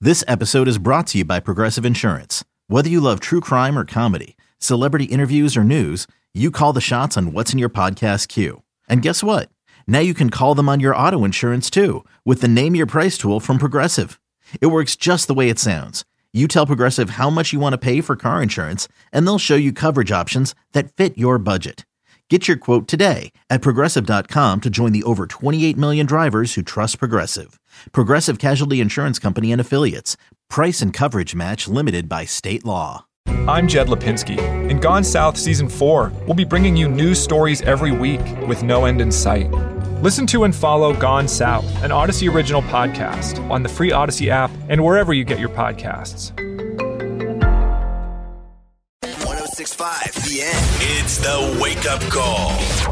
This episode is brought to you by Progressive Insurance. Whether you love true crime or comedy, celebrity interviews or news, you call the shots on what's in your podcast queue. And guess what? Now you can call them on your auto insurance too with the Name Your Price tool from Progressive. It works just the way it sounds. You tell Progressive how much you want to pay for car insurance, and they'll show you coverage options that fit your budget. Get your quote today at Progressive.com to join the over 28 million drivers who trust Progressive. Progressive Casualty Insurance Company and Affiliates. Price and coverage match limited by state law. I'm Jed Lipinski. In Gone South Season 4, we'll be bringing you news stories every week with no end in sight. Listen to and follow Gone South, an Odyssey original podcast on the free Odyssey app and wherever you get your podcasts. 106.5 The End. It's the wake-up call.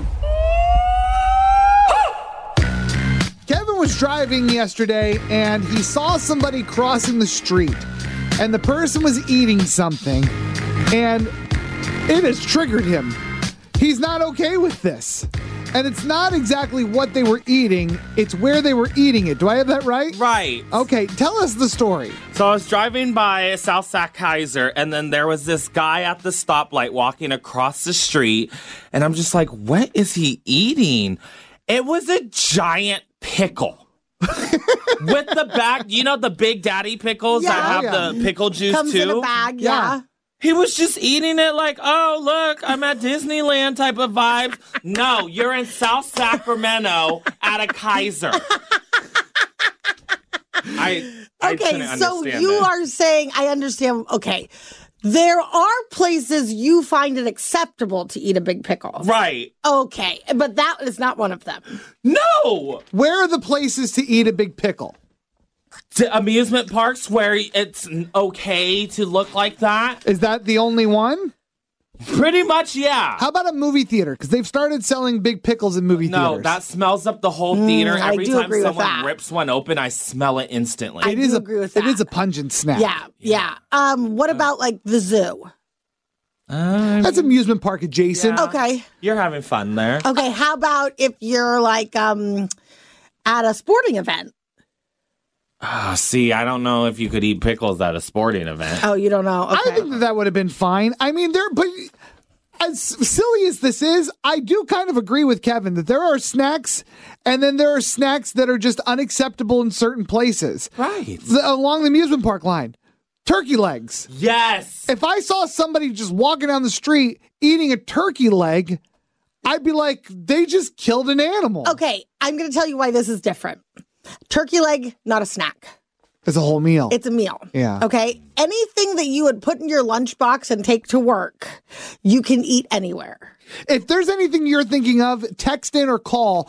Kevin was driving yesterday and he saw somebody crossing the street and the person was eating something and it has triggered him. He's not okay with this. And it's not exactly what they were eating, it's where they were eating it. Do I have that right? Right. Okay, tell us the story. So I was driving by South Sac Kaiser, and then there was this guy at the stoplight walking across the street, and I'm just like, what is he eating? It was a giant pickle. With the bag, you know the Big Daddy pickles that have the pickle juice Comes too? in a bag, yeah. He was just eating it like, oh, look, I'm at Disneyland type of vibes. No, you're in South Sacramento at a Kaiser. I Okay, so you are saying, I understand, okay, there are places you find it acceptable to eat a big pickle. Right. Okay, but that is not one of them. No! Where are the places to eat a big pickle? To amusement parks where it's okay to look like that? Is that the only one? Pretty much, yeah. How about a movie theater? Because they've started selling big pickles in movie theaters. No, that smells up the whole theater. I Every do time agree with someone that. rips one open, I smell it instantly. I do agree with that. It is a pungent snack. Yeah. What about like the zoo? That's amusement park adjacent. Yeah. Okay. You're having fun there. Okay, how about if you're like at a sporting event? See, I don't know if you could eat pickles at a sporting event. Oh, you don't know. Okay. I think that would have been fine. I mean, but as silly as this is, I do kind of agree with Kevin that there are snacks, and then there are snacks that are just unacceptable in certain places. Right. Along the amusement park line. Turkey legs. Yes. If I saw somebody just walking down the street eating a turkey leg, I'd be like, they just killed an animal. Okay, I'm going to tell you why this is different. Turkey leg, not a snack. It's a whole meal. It's a meal. Yeah. Okay? Anything that you would put in your lunchbox and take to work, you can eat anywhere. If there's anything you're thinking of, text in or call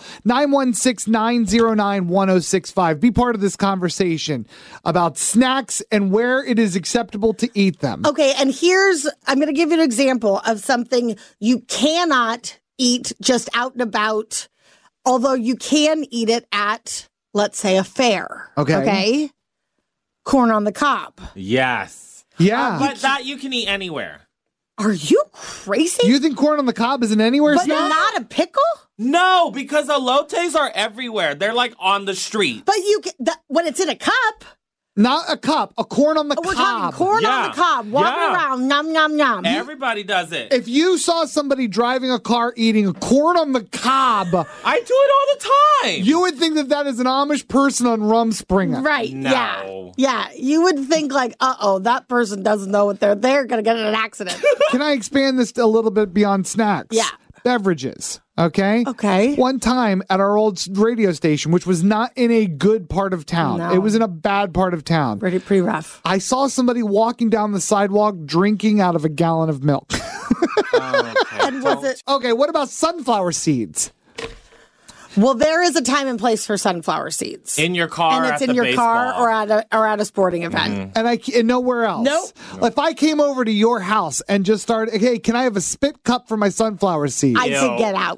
916-909-1065. Be part of this conversation about snacks and where it is acceptable to eat them. Okay, and I'm going to give you an example of something you cannot eat just out and about, although you can eat it at, let's say, a fair. Okay? Corn on the cob. Yes. Yeah. But that you can eat anywhere. Are you crazy? You think corn on the cob is an anywhere but snack? not a pickle? No, because elotes are everywhere. They're like on the street. But you can, when it's in a cup. Not a cup, a corn on the We're cob. talking corn on the cob, walking around, nom, nom, nom. Everybody does it. If you saw somebody driving a car eating a corn on the cob, I do it all the time. you would think that is an Amish person on Rumspringa. Right, No. Yeah, you would think like, that person doesn't know what they're going to get in an accident. Can I expand this a little bit beyond snacks? Yeah. Beverages. Okay? Okay. One time at our old radio station, which was not in a good part of town. No. It was in a bad part of town. Pretty rough. I saw somebody walking down the sidewalk drinking out of a gallon of milk. And was it? Okay, what about sunflower seeds? Well, there is a time and place for sunflower seeds. In your car, and it's at in the your car baseball. or at a sporting event. And nowhere else. Nope. If I came over to your house and just started, hey, can I have a spit cup for my sunflower seeds? I could get out.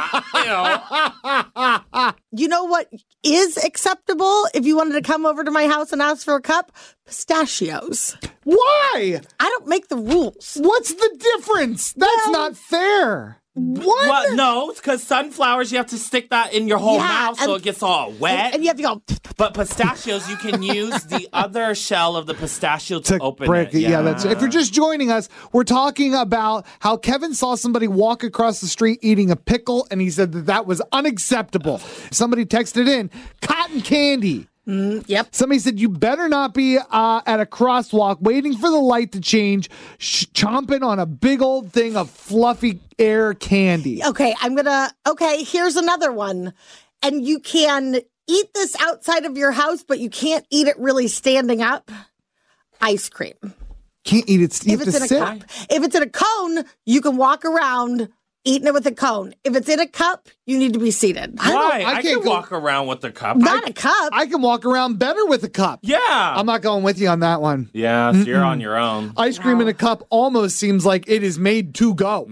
Yeah. You know what is acceptable if you wanted to come over to my house and ask for a cup? Pistachios. Why? I don't make the rules. What's the difference? That's not fair. What? Well, no, because sunflowers, you have to stick that in your whole mouth so it gets all wet. And you have to go. But pistachios, you can use the other shell of the pistachio to open break it. Yeah, that's. If you're just joining us, we're talking about how Kevin saw somebody walk across the street eating a pickle, and he said that was unacceptable. Somebody texted in, cotton candy. Yep. Somebody said, you better not be at a crosswalk waiting for the light to change, chomping on a big old thing of fluffy air candy. Okay, here's another one. And you can eat this outside of your house, but you can't eat it really standing up. Ice cream. Can't eat it. If it's in a cup. If it's in a cone, you can walk around eating it with a cone. If it's in a cup, you need to be seated. Why? I can walk around with a cup. Not a cup. I can walk around better with a cup. Yeah. I'm not going with you on that one. Yeah, so you're on your own. Ice cream in a cup almost seems like it is made to go.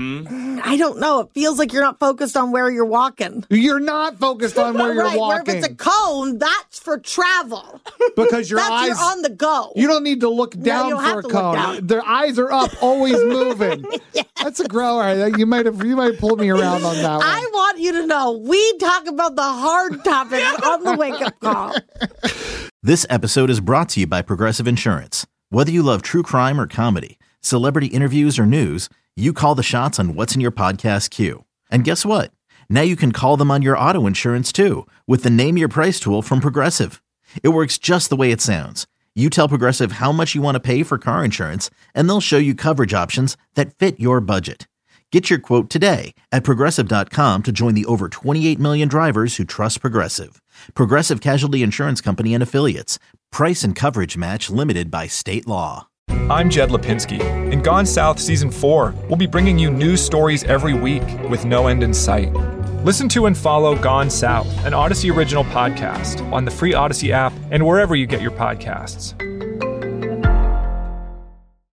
I don't know. It feels like you're not focused on where you're walking. You're not focused on where you're right, walking. Where if it's a cone, that's for travel. Because your that's eyes... you're on the go. You don't need to look down you don't for have a to look cone. down. Their eyes are up, always moving. Yes. That's a grower. You might pull me around on that one. I want you to know we talk about the hard topics on the Wake Up Call. This episode is brought to you by Progressive Insurance. Whether you love true crime or comedy, celebrity interviews or news, you call the shots on what's in your podcast queue. And guess what? Now you can call them on your auto insurance too with the Name Your Price tool from Progressive. It works just the way it sounds. You tell Progressive how much you want to pay for car insurance, and they'll show you coverage options that fit your budget. Get your quote today at Progressive.com to join the over 28 million drivers who trust Progressive. Progressive Casualty Insurance Company and Affiliates. Price and coverage match limited by state law. I'm Jed Lipinski. In Gone South Season 4, we'll be bringing you news stories every week with no end in sight. Listen to and follow Gone South, an Odyssey original podcast, on the free Odyssey app and wherever you get your podcasts.